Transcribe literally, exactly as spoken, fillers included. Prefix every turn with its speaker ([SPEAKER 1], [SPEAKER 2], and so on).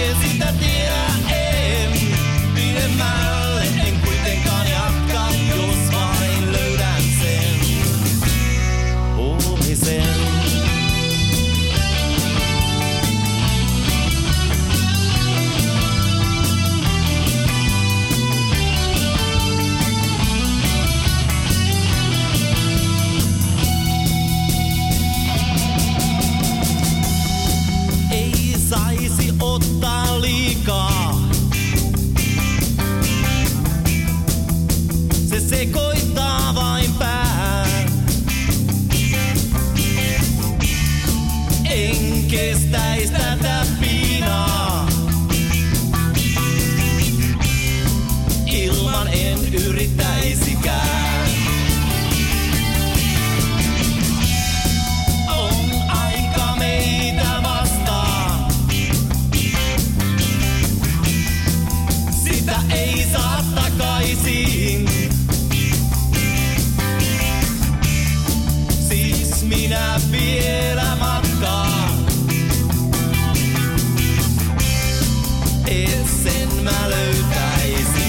[SPEAKER 1] en sitä tiedä, en pidemmälle, en kuitenkaan jatka, jos vain löydän sen huomisen. Saisi ottaa liikaa. Se sekoittaa vain päähän. En kestäis tätä piinaa. Ilman en yrittäisikään. On aika meitä vastaan. Sitä ei saa takaisin. Siis minä vielä matkaan. Et sen mä löytäisin.